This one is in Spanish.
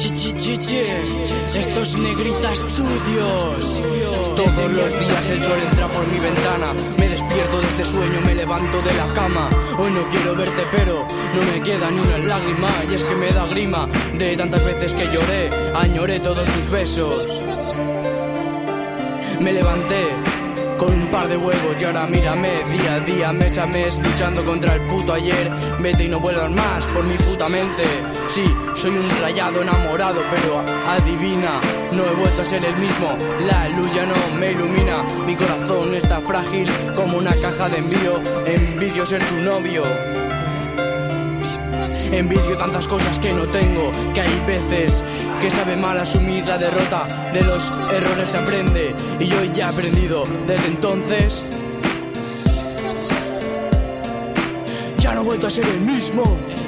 Esto es Negrita Studios. Todos los días el sol entra por mi ventana. Me despierto de este sueño, me levanto de la cama. Hoy no quiero verte pero no me queda ni una lágrima. Y es que me da grima de tantas veces que lloré. Añoré todos tus besos. Me levanté con un par de huevos y ahora mírame día a día, mes a mes, luchando contra el puto ayer. Vete y no vuelvas más por mi puta mente. Sí, soy un rayado enamorado, pero adivina, no he vuelto a ser el mismo. La luz ya no me ilumina, mi corazón está frágil como una caja de envío. Envidio ser tu novio. Envidio tantas cosas que no tengo, que hay veces que sabe mal asumir la derrota. De los errores se aprende y yo ya he aprendido. Desde entonces ya no he vuelto a ser el mismo.